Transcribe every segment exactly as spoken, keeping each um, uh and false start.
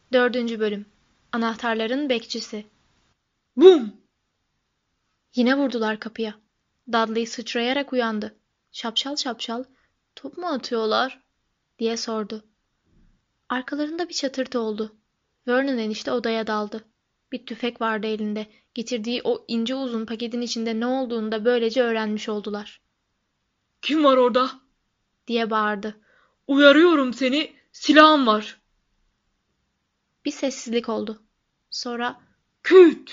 Dördüncü bölüm. Anahtarların bekçisi. Bum! Yine vurdular kapıya. Dudley sıçrayarak uyandı. Şapşal şapşal, "Top mu atıyorlar?" diye sordu. Arkalarında bir çatırtı oldu. Vernon enişte odaya daldı. Bir tüfek vardı elinde. Getirdiği o ince uzun paketin içinde ne olduğunu da böylece öğrenmiş oldular. Kim var orada? Diye bağırdı. Uyarıyorum seni, silahım var. Bir sessizlik oldu. Sonra Küt!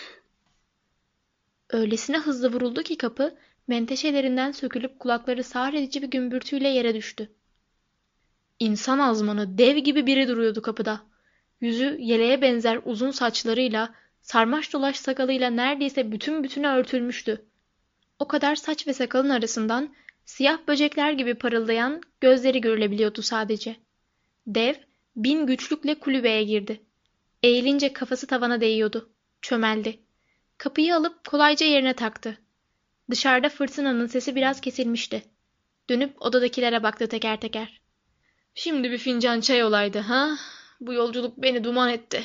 öylesine hızlı vuruldu ki kapı, menteşelerinden sökülüp kulakları sağır edici bir gümbürtüyle yere düştü. İnsan azmanı, dev gibi biri duruyordu kapıda. Yüzü yeleğe benzer uzun saçlarıyla, sarmaş dolaş sakalıyla neredeyse bütün bütüne örtülmüştü. O kadar saç ve sakalın arasından siyah böcekler gibi parıldayan gözleri görülebiliyordu sadece. Dev, bin güçlükle kulübeye girdi. Eğilince kafası tavana değiyordu. Çömeldi. Kapıyı alıp kolayca yerine taktı. Dışarıda fırtınanın sesi biraz kesilmişti. Dönüp odadakilere baktı teker teker. Şimdi bir fincan çay olaydı ha? Bu yolculuk beni duman etti.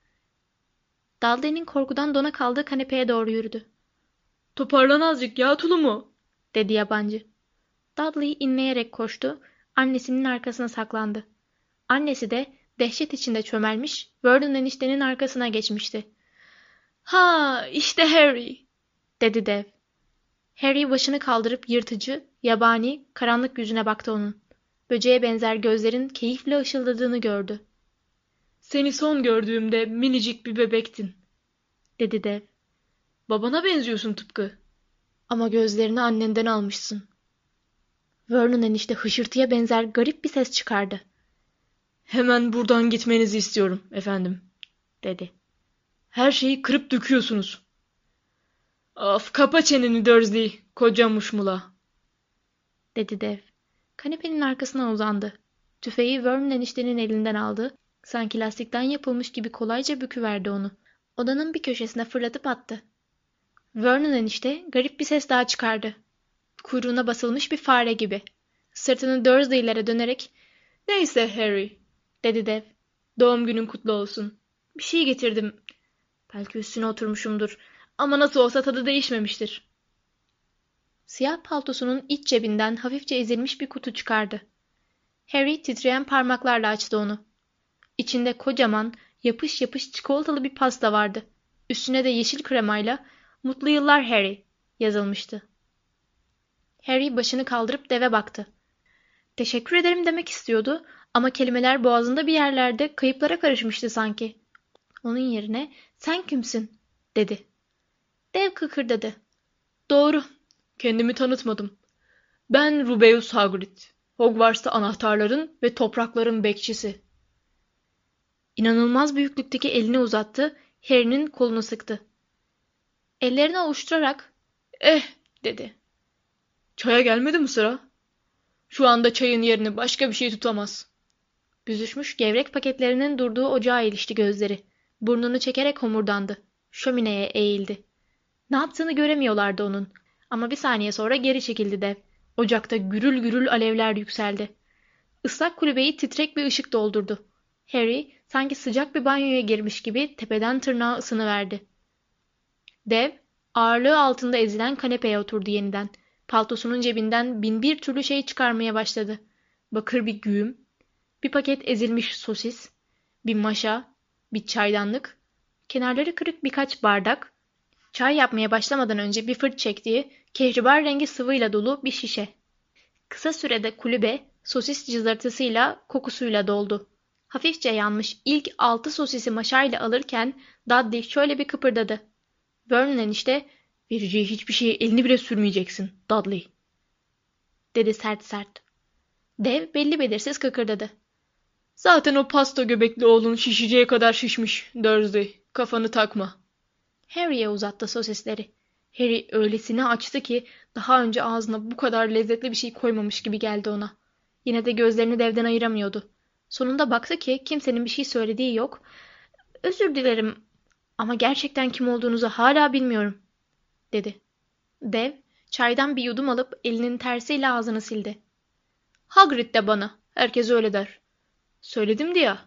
Dudley'nin korkudan dona kaldığı kanepeye doğru yürüdü. Toparlan azıcık ya tulumu, dedi yabancı. Dudley inleyerek koştu, annesinin arkasına saklandı. Annesi de dehşet içinde çömelmiş, Vernon eniştenin arkasına geçmişti. Ha, işte Harry, dedi dev. Harry başını kaldırıp yırtıcı, yabani, karanlık yüzüne baktı onun. Böceğe benzer gözlerin keyifle ışıldadığını gördü. Seni son gördüğümde minicik bir bebektin, dedi dev. Babana benziyorsun tıpkı. Ama gözlerini annenden almışsın. Vernon enişte hışırtıya benzer garip bir ses çıkardı. Hemen buradan gitmenizi istiyorum efendim, dedi. Her şeyi kırıp döküyorsunuz. Of, kapa çeneni Dursley, koca muşmula, dedi dev. Kanepenin arkasına uzandı. Tüfeği Vernon eniştenin elinden aldı. Sanki lastikten yapılmış gibi kolayca büküverdi onu. Odanın bir köşesine fırlatıp attı. Vernon enişte garip bir ses daha çıkardı. Kuyruğuna basılmış bir fare gibi. Sırtını Dursley'lere dönerek "Neyse Harry," dedi dev. "doğum günün kutlu olsun. Bir şey getirdim. Belki üstüne oturmuşumdur. Ama nasıl olsa tadı değişmemiştir." Siyah paltosunun iç cebinden hafifçe ezilmiş bir kutu çıkardı. Harry titreyen parmaklarla açtı onu. İçinde kocaman, yapış yapış çikolatalı bir pasta vardı. Üstüne de yeşil kremayla "Mutlu yıllar Harry" yazılmıştı. Harry başını kaldırıp deve baktı. Teşekkür ederim demek istiyordu ama kelimeler boğazında bir yerlerde kayıplara karışmıştı sanki. Onun yerine "Sen kimsin?" dedi. Dev kıkırdadı. "Doğru. Kendimi tanıtmadım. Ben Rubeus Hagrid. Hogwarts'ta anahtarların ve toprakların bekçisi." İnanılmaz büyüklükteki elini uzattı, Harry'nin kolunu sıktı. Ellerini ovuşturarak "Eh," dedi. "Çaya gelmedi mi sıra? Şu anda çayın yerini başka bir şey tutamaz." büzüşmüş gevrek paketlerinin durduğu ocağa ilişti gözleri. Burnunu çekerek homurdandı. Şömineye eğildi. Ne yaptığını göremiyorlardı onun. Ama bir saniye sonra geri çekildi dev. Ocakta gürül gürül alevler yükseldi. Islak kulübeyi titrek bir ışık doldurdu. Harry sanki sıcak bir banyoya girmiş gibi tepeden tırnağa ısınıverdi. Dev ağırlığı altında ezilen kanepeye oturdu yeniden. Paltosunun cebinden bin bir türlü şey çıkarmaya başladı. Bakır bir güğüm, bir paket ezilmiş sosis, bir maşa, bir çaydanlık, kenarları kırık birkaç bardak, çay yapmaya başlamadan önce bir fırt çektiği, kehribar rengi sıvıyla dolu bir şişe. Kısa sürede kulübe sosis cızırtısıyla, kokusuyla doldu. Hafifçe yanmış ilk altı sosisi maşayla alırken Dudley şöyle bir kıpırdadı. Vernon enişte, "Vereceği hiçbir şeye elini bile sürmeyeceksin Dudley," dedi sert sert. Dev belli belirsiz kıkırdadı. "Zaten o pasta göbekli oğlun şişeceğe kadar şişmiş Dursley. Kafanı takma." Harry'e uzattı sosisleri. Harry öylesine açtı ki daha önce ağzına bu kadar lezzetli bir şey koymamış gibi geldi ona. Yine de gözlerini devden ayıramıyordu. Sonunda baktı ki kimsenin bir şey söylediği yok. "Özür dilerim ama gerçekten kim olduğunuzu hala bilmiyorum," dedi. Dev çaydan bir yudum alıp elinin tersiyle ağzını sildi. "Hagrid de bana. Herkes öyle der." "Söyledim diye ya.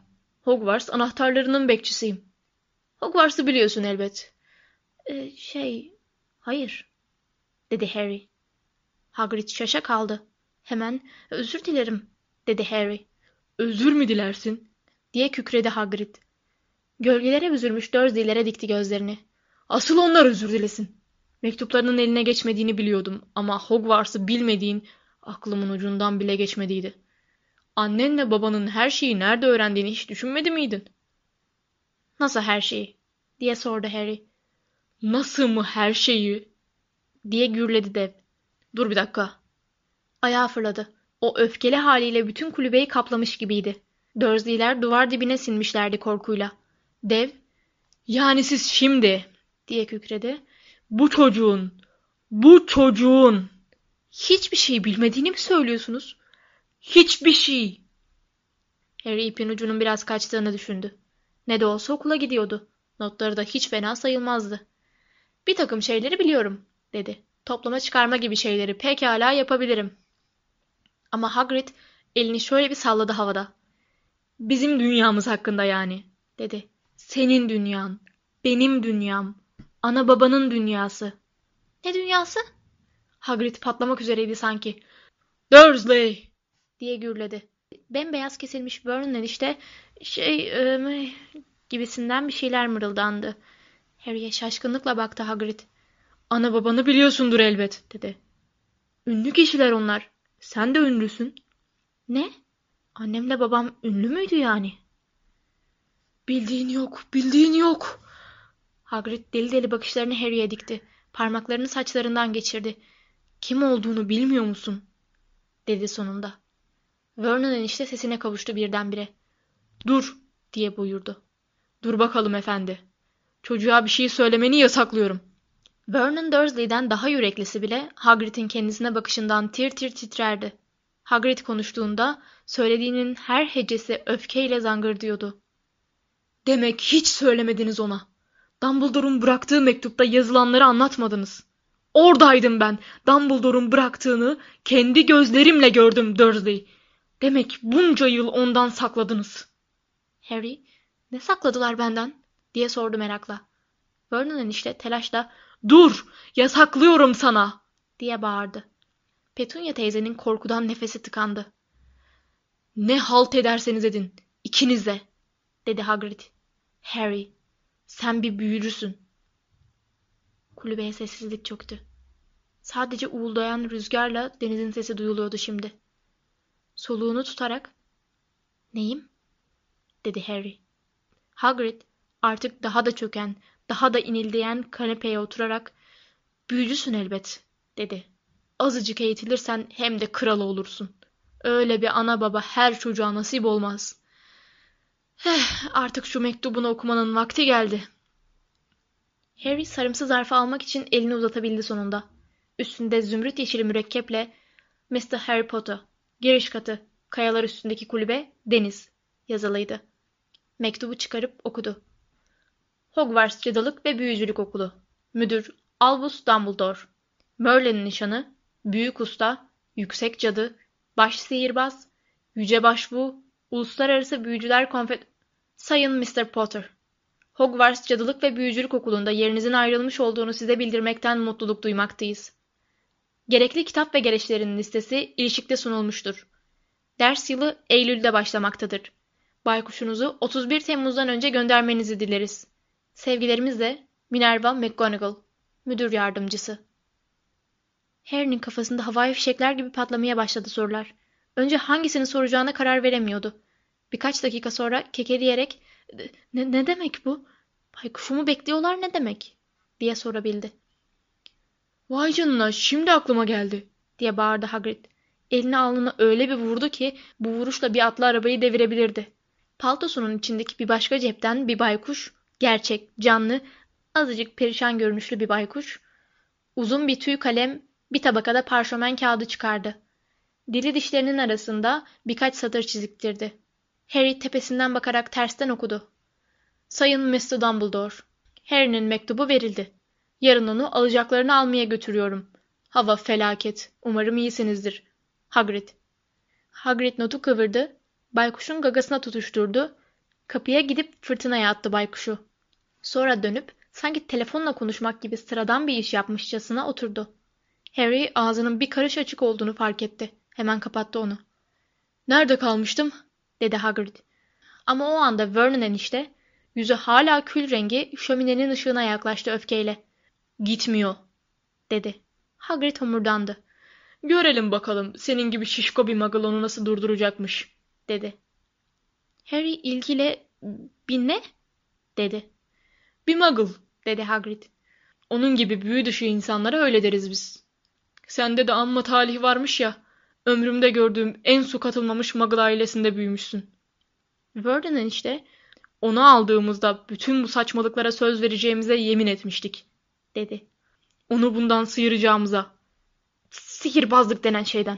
Hogwarts anahtarlarının bekçisiyim. Hogwarts'ı biliyorsun elbet. Ee, şey, hayır, dedi Harry. Hagrid şaşa kaldı. Hemen, özür dilerim, dedi Harry. Özür mü dilersin? Diye kükredi Hagrid. Gölgelere büzülmüş Dursley'lere dikti gözlerini. Asıl onlar özür dilesin. Mektuplarının eline geçmediğini biliyordum ama Hogwarts'ı bilmediğin aklımın ucundan bile geçmediydi. Annenle babanın her şeyi nerede öğrendiğini hiç düşünmedi miydin? Nasıl her şeyi? Diye sordu Harry. Nasıl mı her şeyi? Diye gürledi dev. Dur bir dakika. Ayağa fırladı. O öfkeli haliyle bütün kulübeyi kaplamış gibiydi. Dursley'ler duvar dibine sinmişlerdi korkuyla. Dev, yani siz şimdi, diye kükredi. Bu çocuğun, bu çocuğun hiçbir şey bilmediğini mi söylüyorsunuz? Hiçbir şey. Harry ipin ucunun biraz kaçtığını düşündü. Ne de olsa okula gidiyordu. Notları da hiç fena sayılmazdı. Bir takım şeyleri biliyorum, dedi. Toplama çıkarma gibi şeyleri pekala yapabilirim. Ama Hagrid elini şöyle bir salladı havada. Bizim dünyamız hakkında yani, dedi. Senin dünyan, benim dünyam, ana babanın dünyası. Ne dünyası? Hagrid patlamak üzereydi sanki. Dursley! Diye gürledi. Bembeyaz kesilmiş Vernon'un işte şey e, gibisinden bir şeyler mırıldandı. Harry'e şaşkınlıkla baktı Hagrid. Ana babanı biliyorsundur elbet, dedi. Ünlü kişiler onlar. Sen de ünlüsün. Ne? Annemle babam ünlü müydü yani? Bildiğin yok, bildiğin yok. Hagrid deli deli bakışlarını Harry'e dikti. Parmaklarını saçlarından geçirdi. Kim olduğunu bilmiyor musun? Dedi sonunda. Vernon enişte sesine kavuştu birdenbire. Dur, diye buyurdu. Dur bakalım efendi. Çocuğa bir şey söylemeni yasaklıyorum. Vernon Dursley'den daha yüreklisi bile Hagrid'in kendisine bakışından tir tir titrerdi. Hagrid konuştuğunda söylediğinin her hecesi öfkeyle zangırdıyordu. Demek hiç söylemediniz ona. Dumbledore'un bıraktığı mektupta yazılanları anlatmadınız. Oradaydım ben. Dumbledore'un bıraktığını kendi gözlerimle gördüm Dursley. Demek bunca yıl ondan sakladınız. Harry, ne sakladılar benden? Diye sordu merakla. Vernon enişte telaşla ''Dur, yasaklıyorum sana!'' diye bağırdı. Petunia teyzenin korkudan nefesi tıkandı. ''Ne halt ederseniz edin, ikiniz de!'' dedi Hagrid. ''Harry, sen bir büyücüsün.'' Kulübeye sessizlik çöktü. Sadece uğuldayan rüzgarla denizin sesi duyuluyordu şimdi. Soluğunu tutarak ''Neyim?'' dedi Harry. Hagrid artık daha da çöken, daha da inildeyen kanepeye oturarak ''Büyücüsün elbet.'' dedi. ''Azıcık eğitilirsen hem de kral olursun. Öyle bir ana baba her çocuğa nasip olmaz. Heh, artık şu mektubunu okumanın vakti geldi.'' Harry sarımsı zarfı almak için elini uzatabildi sonunda. Üstünde zümrüt yeşili mürekkeple mister Harry Potter, giriş katı, kayalar üstündeki kulübe, deniz yazılıydı. Mektubu çıkarıp okudu. Hogwarts Cadılık ve Büyücülük Okulu. Müdür Albus Dumbledore. Merlin'in nişanı, Büyük Usta, Yüksek Cadı, Baş Sihirbaz, Yüce Başbuğ, Uluslararası Büyücüler Konfed... Sayın mister Potter. Hogwarts Cadılık ve Büyücülük Okulu'nda yerinizin ayrılmış olduğunu size bildirmekten mutluluk duymaktayız. Gerekli kitap ve gereçlerin listesi ilişikte sunulmuştur. Ders yılı Eylül'de başlamaktadır. Baykuşunuzu otuz bir Temmuz'dan önce göndermenizi dileriz. Sevgilerimizle Minerva McGonagall, Müdür Yardımcısı. Harry'nin kafasında havai fişekler gibi patlamaya başladı sorular. Önce hangisini soracağına karar veremiyordu. Birkaç dakika sonra kekeleyerek ne, ne demek bu? Baykuşumu bekliyorlar ne demek? Diye sorabildi. Vay canına, şimdi aklıma geldi, diye bağırdı Hagrid. Elini alnına öyle bir vurdu ki bu vuruşla bir atlı arabayı devirebilirdi. Paltosunun içindeki bir başka cepten bir baykuş, gerçek, canlı, azıcık perişan görünüşlü bir baykuş, uzun bir tüy kalem, bir tabakada parşömen kağıdı çıkardı. Dili dişlerinin arasında birkaç satır çiziktirdi. Harry tepesinden bakarak tersten okudu. Sayın mister Dumbledore, Harry'nin mektubu verildi. Yarın onu alacaklarını almaya götürüyorum. Hava felaket. Umarım iyisinizdir. Hagrid. Hagrid notu kıvırdı. Baykuşun gagasına tutuşturdu. Kapıya gidip fırtınaya attı baykuşu. Sonra dönüp sanki telefonla konuşmak gibi sıradan bir iş yapmışçasına oturdu. Harry ağzının bir karış açık olduğunu fark etti. Hemen kapattı onu. "Nerede kalmıştım?" dedi Hagrid. Ama o anda Vernon enişte, yüzü hala kül rengi, şöminenin ışığına yaklaştı öfkeyle. "Gitmiyor," dedi. Hagrid homurdandı. "Görelim bakalım senin gibi şişko bir muggle onu nasıl durduracakmış," dedi. Harry ilgiyle "Bir ne?" dedi. "Bir muggle," dedi Hagrid. "Onun gibi büyü dışı insanlara öyle deriz biz. Sende de amma talih varmış ya, ömrümde gördüğüm en su katılmamış muggle ailesinde büyümüşsün." Vernon enişte, "Onu aldığımızda bütün bu saçmalıklara söz vereceğimize yemin etmiştik," dedi. "Onu bundan sıyıracağımıza. Sihirbazlık denen şeyden."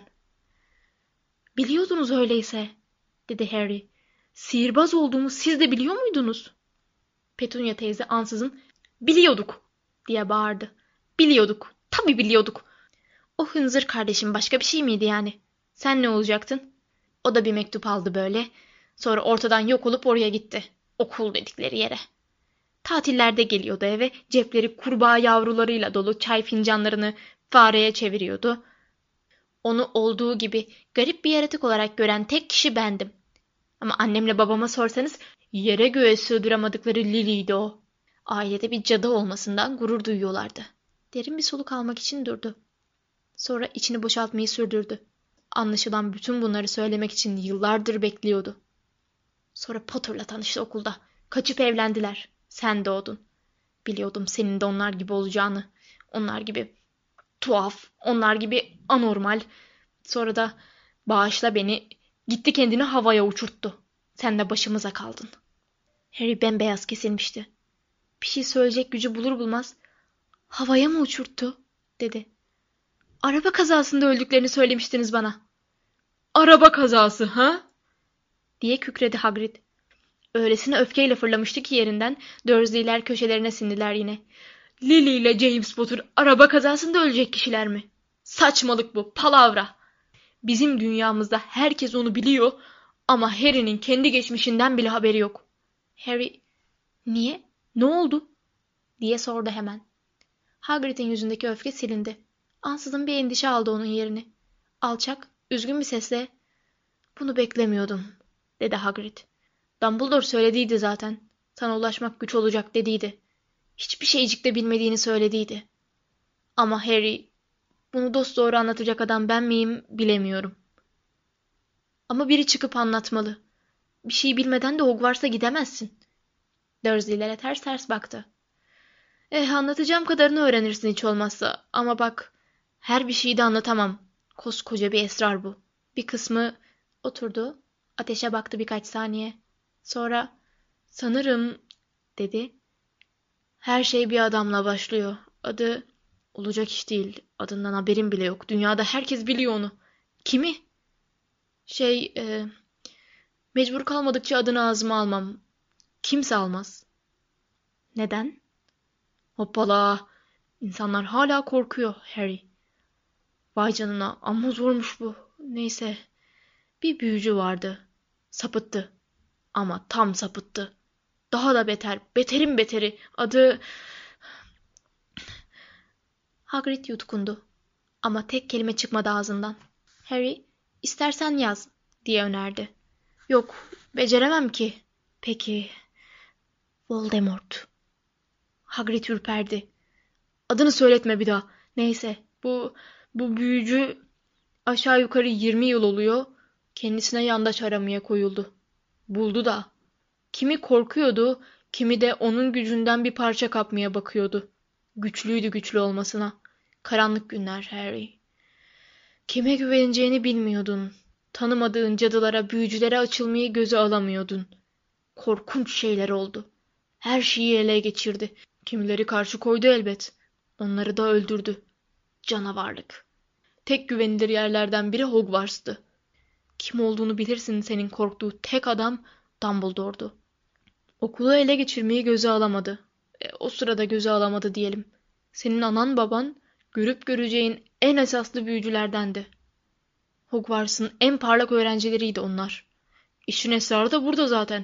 "Biliyordunuz öyleyse," dedi Harry. "Sihirbaz olduğumu siz de biliyor muydunuz?" Petunia teyze ansızın "Biliyorduk," diye bağırdı. "Biliyorduk. Tabii biliyorduk. O hınzır kardeşim başka bir şey miydi yani? Sen ne olacaktın?" O da bir mektup aldı böyle. Sonra ortadan yok olup oraya gitti. Okul dedikleri yere. Tatillerde geliyordu eve. Cepleri kurbağa yavrularıyla dolu çay fincanlarını fareye çeviriyordu. Onu olduğu gibi garip bir yaratık olarak gören tek kişi bendim. Ama annemle babama sorsanız yere göğe sığdıramadıkları Lily'ydi o. Ailede bir cadı olmasından gurur duyuyorlardı. Derin bir soluk almak için durdu. Sonra içini boşaltmayı sürdürdü. Anlaşılan bütün bunları söylemek için yıllardır bekliyordu. Sonra Potter'la tanıştı okulda. Kaçıp evlendiler. Sen doğdun. Biliyordum senin de onlar gibi olacağını. Onlar gibi tuhaf, onlar gibi anormal. Sonra da bağışla beni, gitti kendini havaya uçurttu. Sen de başımıza kaldın. Harry bembeyaz kesilmişti. Bir şey söyleyecek gücü bulur bulmaz "Havaya mı uçurttu?" dedi. "Araba kazasında öldüklerini söylemiştiniz bana." "Araba kazası ha?" diye kükredi Hagrid. Öylesine öfkeyle fırlamıştı ki yerinden Dursley'ler köşelerine sindiler yine. "Lily ile James Potter araba kazasında ölecek kişiler mi? Saçmalık bu, palavra. Bizim dünyamızda herkes onu biliyor ama Harry'nin kendi geçmişinden bile haberi yok." Harry, "Niye? Ne oldu?" diye sordu hemen. Hagrid'in yüzündeki öfke silindi. Ansızın bir endişe aldı onun yerini. Alçak, üzgün bir sesle "Bunu beklemiyordum," dedi Hagrid. "Dumbledore söylediydi zaten. Sana ulaşmak güç olacak dediydi. Hiçbir şeycik de bilmediğini söylediydi. Ama Harry, bunu dosdoğru anlatacak adam ben miyim bilemiyorum. Ama biri çıkıp anlatmalı. Bir şey bilmeden de Hogwarts'a gidemezsin." Dursley'lere ters ters baktı. "Eh, anlatacağım kadarını öğrenirsin hiç olmazsa. Ama bak, her bir şeyi de anlatamam. Koskoca bir esrar bu. Bir kısmı..." Oturdu, ateşe baktı birkaç saniye. Sonra "Sanırım," dedi. "Her şey bir adamla başlıyor. Adı olacak iş değil. Adından haberim bile yok. Dünyada herkes biliyor onu." "Kimi?" Şey, e, mecbur kalmadıkça adını ağzıma almam. Kimse almaz." "Neden?" "Hoppala. İnsanlar hala korkuyor Harry." "Vay canına, amma zormuş bu. Neyse. Bir büyücü vardı. Sapıttı. Ama tam sapıttı. Daha da beter, beterin beteri. Adı..." Hagrid yutkundu. Ama tek kelime çıkmadı ağzından. Harry, "İstersen yaz," diye önerdi. "Yok, beceremem ki." "Peki, Voldemort." Hagrid ürperdi. "Adını söyletme bir daha. Neyse, bu bu büyücü aşağı yukarı yirmi yıl oluyor. Kendisine yandaş aramaya koyuldu. Buldu da. Kimi korkuyordu, kimi de onun gücünden bir parça kapmaya bakıyordu. Güçlüydü güçlü olmasına. Karanlık günler Harry. Kime güveneceğini bilmiyordun. Tanımadığın cadılara, büyücülere açılmayı göze alamıyordun. Korkunç şeyler oldu. Her şeyi ele geçirdi. Kimileri karşı koydu elbet. Onları da öldürdü. Canavarlık. Tek güvenilir yerlerden biri Hogwarts'tı. Kim olduğunu bilirsin senin korktuğu tek adam Dumbledore'du. Okulu ele geçirmeyi göze alamadı. E, o sırada göze alamadı diyelim. Senin anan baban görüp göreceğin en esaslı büyücülerdendi. Hogwarts'ın en parlak öğrencileriydi onlar. İşin esrarı da burada zaten.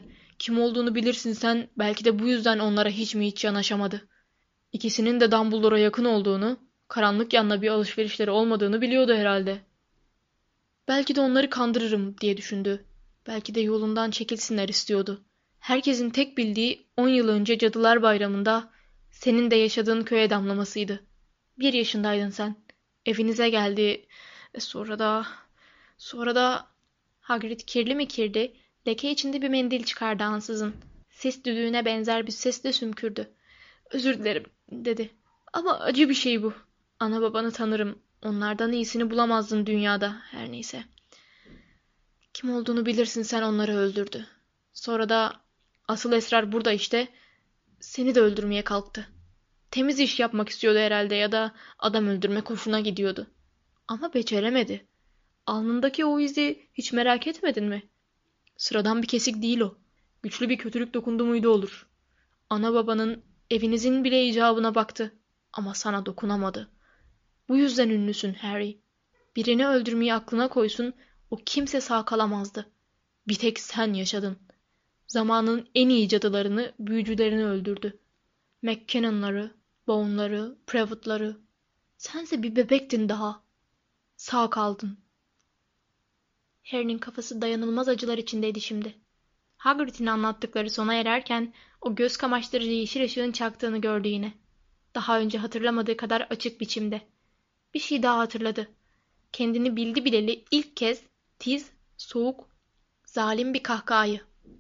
Kim olduğunu bilirsin sen, belki de bu yüzden onlara hiç mi hiç yanaşamadı. İkisinin de Dumbledore'a yakın olduğunu, karanlık yanına bir alışverişleri olmadığını biliyordu herhalde. Belki de onları kandırırım diye düşündü. Belki de yolundan çekilsinler istiyordu. Herkesin tek bildiği on yıl önce Cadılar Bayramı'nda senin de yaşadığın köye damlamasıydı. Bir yaşındaydın sen. Evinize geldi. E sonra da... Sonra da... Hagrid kirli mi kirli, leke içinde bir mendil çıkardı ansızın. Ses düdüğüne benzer bir sesle sümkürdü. Özür dilerim dedi. Ama acı bir şey bu. Ana babanı tanırım. Onlardan iyisini bulamazdın dünyada. Her neyse. Kim olduğunu bilirsin sen onları öldürdü. Sonra da asıl esrar burada işte. Seni de öldürmeye kalktı. Temiz iş yapmak istiyordu herhalde ya da adam öldürmek hoşuna gidiyordu. Ama beceremedi. Alnındaki o izi hiç merak etmedin mi? Sıradan bir kesik değil o. Güçlü bir kötülük dokundu muydu olur. Ana babanın, evinizin bile icabına baktı. Ama sana dokunamadı. Bu yüzden ünlüsün Harry. Birini öldürmeyi aklına koysun, o kimse sağ kalamazdı. Bir tek sen yaşadın. Zamanın en iyi cadılarını, büyücülerini öldürdü. McKinnon'ları, Bone'ları, Prevott'ları. Sense bir bebektin daha. Sağ kaldın. Harry'nin kafası dayanılmaz acılar içindeydi şimdi. Hagrid'in anlattıkları sona ererken o göz kamaştırıcı yeşil ışığın çaktığını gördü yine. Daha önce hatırlamadığı kadar açık biçimde. Bir şey daha hatırladı. Kendini bildi bileli ilk kez tiz, soğuk, zalim bir kahkahayı.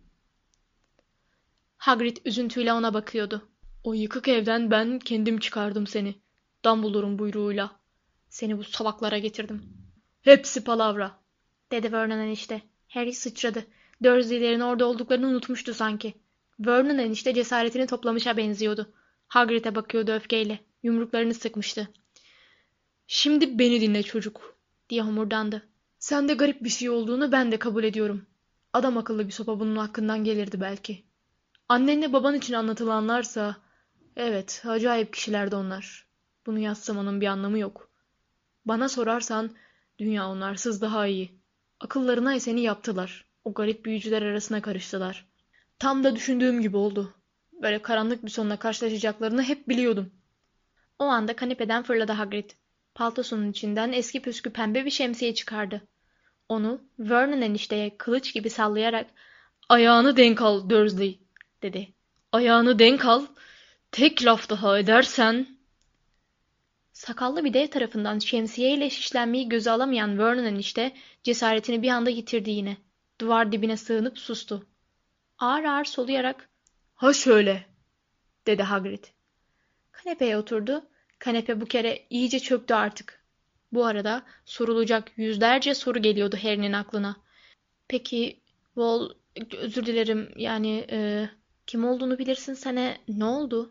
Hagrid üzüntüyle ona bakıyordu. O yıkık evden ben kendim çıkardım seni. Dumbledore'un buyruğuyla. Seni bu salaklara getirdim. Hepsi palavra, dedi Vernon enişte. Harry sıçradı. Dursley'lerin orada olduklarını unutmuştu sanki. Vernon enişte cesaretini toplamışa benziyordu. Hagrid'e bakıyordu öfkeyle. Yumruklarını sıkmıştı. Şimdi beni dinle çocuk, diye homurdandı. Sende garip bir şey olduğunu ben de kabul ediyorum. Adam akıllı bir sopa bunun hakkından gelirdi belki. Annenle baban için anlatılanlarsa... Evet, acayip kişilerdi onlar. Bunu yadsımanın bir anlamı yok. Bana sorarsan, dünya onlarsız daha iyi. Akıllarına eseni yaptılar. O garip büyücüler arasına karıştılar. Tam da düşündüğüm gibi oldu. Böyle karanlık bir sonla karşılaşacaklarını hep biliyordum. O anda kanepeden fırladı Hagrid. Paltosunun içinden eski püskü pembe bir şemsiye çıkardı. Onu Vernon enişteye kılıç gibi sallayarak "Ayağını denk al Dursley," dedi. "Ayağını denk al. Tek laf daha edersen..." Sakallı bir dev tarafından şemsiyeyle şişlenmeyi göze alamayan Vernon enişte cesaretini bir anda yitirdi yine. Duvar dibine sığınıp sustu. Ağır ağır soluyarak "Ha şöyle," dedi Hagrid. Kanepeye oturdu. Kanepe bu kere iyice çöktü artık. Bu arada sorulacak yüzlerce soru geliyordu Harry'nin aklına. Peki, Vol, özür dilerim, yani e, kim olduğunu bilirsin sene ne oldu?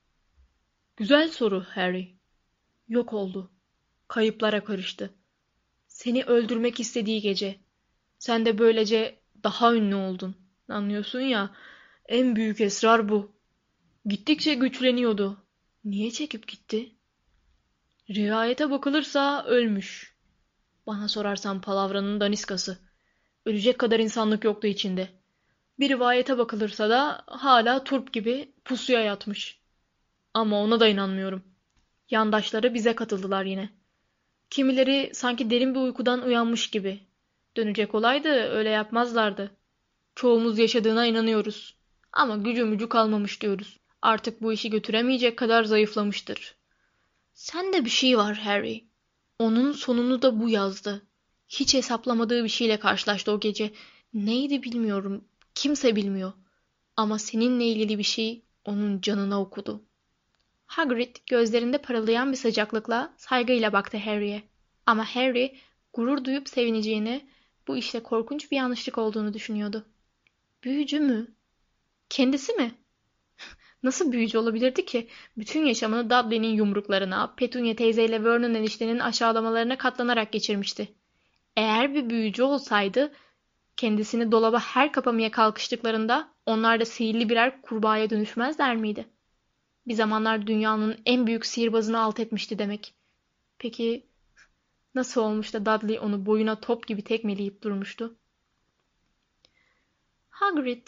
Güzel soru Harry. Yok oldu. Kayıplara karıştı. Seni öldürmek istediği gece. Sen de böylece daha ünlü oldun. Anlıyorsun ya, en büyük esrar bu. Gittikçe güçleniyordu. Niye çekip gitti? Rivayete bakılırsa ölmüş. Bana sorarsan palavranın daniskası. Ölecek kadar insanlık yoktu içinde. Bir rivayete bakılırsa da hala turp gibi pusuya yatmış. Ama ona da inanmıyorum. Yandaşları bize katıldılar yine. Kimileri sanki derin bir uykudan uyanmış gibi. Dönecek olaydı öyle yapmazlardı. Çoğumuz yaşadığına inanıyoruz. Ama gücü mücü kalmamış diyoruz. Artık bu işi götüremeyecek kadar zayıflamıştır. Sende bir şey var Harry. Onun sonunu da bu yazdı. Hiç hesaplamadığı bir şeyle karşılaştı o gece. Neydi bilmiyorum. Kimse bilmiyor. Ama seninle ilgili bir şey onun canına okudu. Hagrid gözlerinde parıldayan bir sıcaklıkla saygıyla baktı Harry'e. Ama Harry gurur duyup sevineceğini, bu işte korkunç bir yanlışlık olduğunu düşünüyordu. Büyücü mü? Kendisi mi? Nasıl büyücü olabilirdi ki? Bütün yaşamını Dudley'nin yumruklarına, Petunia teyzeyle Vernon eniştenin aşağılamalarına katlanarak geçirmişti. Eğer bir büyücü olsaydı, kendisini dolaba her kapamaya kalkıştıklarında onlar da sihirli birer kurbağaya dönüşmezler miydi? Bir zamanlar dünyanın en büyük sihirbazını alt etmişti demek. Peki nasıl olmuş da Dudley onu boyuna top gibi tekmeleyip durmuştu? Hagrid,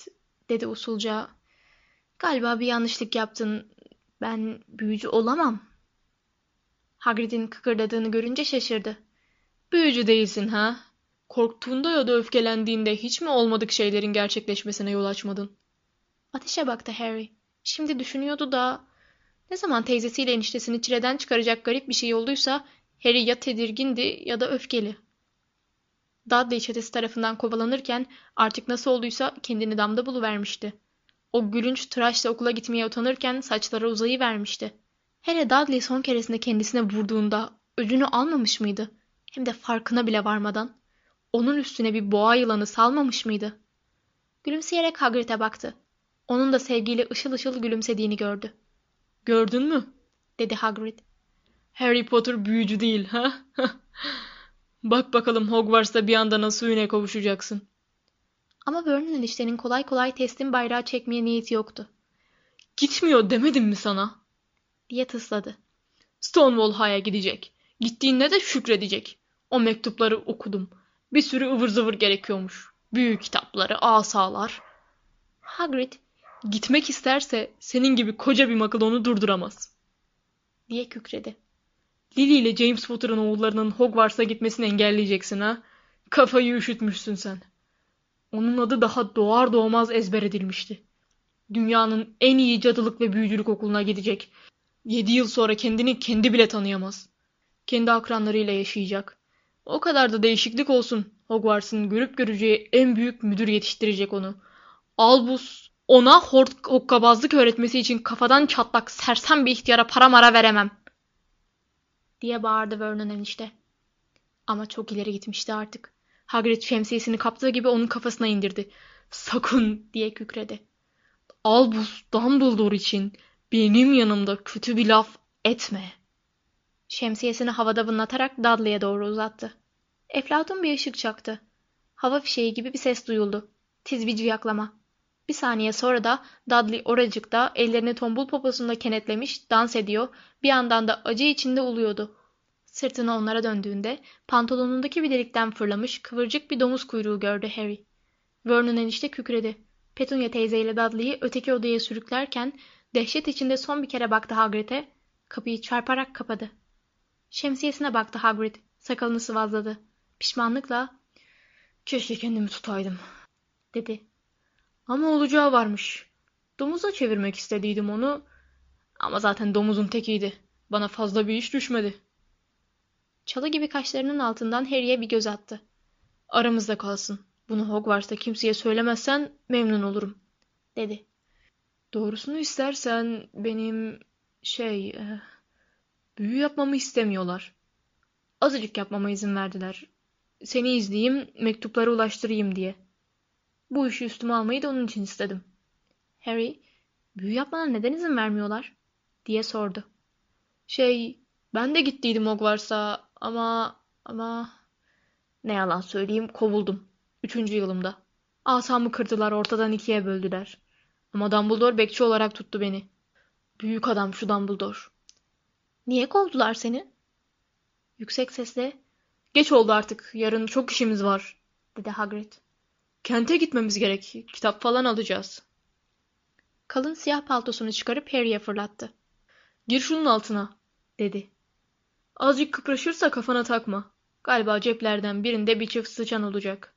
dedi usulca. Galiba bir yanlışlık yaptın. Ben büyücü olamam. Hagrid'in kıkırdadığını görünce şaşırdı. Büyücü değilsin ha? Korktuğunda ya da öfkelendiğinde hiç mi olmadık şeylerin gerçekleşmesine yol açmadın? Ateşe baktı Harry. Şimdi düşünüyordu da ne zaman teyzesiyle eniştesini çileden çıkaracak garip bir şey olduysa Harry ya tedirgindi ya da öfkeli. Dudley çetesi tarafından kovalanırken artık nasıl olduysa kendini damda buluvermişti. O gülünç tıraşla okula gitmeye utanırken saçları uzayıvermişti. Hele Dudley son keresinde kendisine vurduğunda öcünü almamış mıydı? Hem de farkına bile varmadan. Onun üstüne bir boğa yılanı salmamış mıydı? Gülümseyerek Hagrid'e baktı. Onun da sevgiyle ışıl ışıl gülümsediğini gördü. Gördün mü? Dedi Hagrid. Harry Potter büyücü değil ha? Bak bakalım Hogwarts'ta bir anda nasıl üne kavuşacaksın. Ama Vernon eniştenin kolay kolay teslim bayrağı çekmeye niyeti yoktu. Gitmiyor demedim mi sana? Diye tısladı. Stonewall High'a gidecek. Gittiğinde de şükredecek. O mektupları okudum. Bir sürü ıvır zıvır gerekiyormuş. Büyük kitapları, asalar. Hagrid Gitmek isterse senin gibi koca bir makıl onu durduramaz. diye kükredi. Lily ile James Potter'ın oğullarının Hogwarts'a gitmesini engelleyeceksin ha? Kafayı üşütmüşsün sen. Onun adı daha doğar doğmaz ezber edilmişti. Dünyanın en iyi cadılık ve büyücülük okuluna gidecek. Yedi yıl sonra kendini kendi bile tanıyamaz. Kendi akranlarıyla yaşayacak. O kadar da değişiklik olsun. Hogwarts'ın görüp göreceği en büyük müdür yetiştirecek onu. Albus ona hort hokkabazlık öğretmesi için kafadan çatlak sersem bir ihtiyara para mara veremem. Diye bağırdı Vernon enişte. Ama çok ileri gitmişti artık. Hagrid şemsiyesini kaptığı gibi onun kafasına indirdi. Sakın diye kükredi. Albus Dumbledore için benim yanımda kötü bir laf etme. Şemsiyesini havada vınlatarak Dudley'e doğru uzattı. Eflatun bir ışık çaktı. Hava fişeği gibi bir ses duyuldu. Tiz bir ciyaklama. Bir saniye sonra da Dudley oracıkta ellerini tombul poposunda kenetlemiş dans ediyor, bir yandan da acı içinde uluyordu. Sırtını onlara döndüğünde pantolonundaki bir delikten fırlamış kıvırcık bir domuz kuyruğu gördü Harry. Vernon enişte kükredi. Petunia teyzeyle Dudley'i öteki odaya sürüklerken dehşet içinde son bir kere baktı Hagrid'e, kapıyı çarparak kapadı. Şemsiyesine baktı Hagrid, sakalını sıvazladı. Pişmanlıkla Keşke kendimi tutaydım dedi. Ama olacağı varmış. Domuza çevirmek istediydim onu. Ama zaten domuzun tekiydi. Bana fazla bir iş düşmedi. Çalı gibi kaşlarının altından Harry'e bir göz attı. Aramızda kalsın. Bunu Hogwarts'ta kimseye söylemezsen memnun olurum, dedi. Doğrusunu istersen benim şey e, büyü yapmamı istemiyorlar. Azıcık yapmama izin verdiler. Seni izleyeyim, mektupları ulaştırayım diye. Bu işi üstüme almayı da onun için istedim. Harry, büyü yapmana neden izin vermiyorlar? Diye sordu. Şey, ben de gittiydim Hogwarts'a ama ama ne yalan söyleyeyim kovuldum. Üçüncü yılımda. Asamı kırdılar, ortadan ikiye böldüler. Ama Dumbledore bekçi olarak tuttu beni. Büyük adam şu Dumbledore. Niye kovdular seni? Yüksek sesle, Geç oldu artık, yarın çok işimiz var, dedi Hagrid. Kente gitmemiz gerek, kitap falan alacağız. Kalın siyah paltosunu çıkarıp Harry'e fırlattı. Gir şunun altına, dedi. Azıcık kıpraşırsa kafana takma. Galiba ceplerden birinde bir çift sıçan olacak.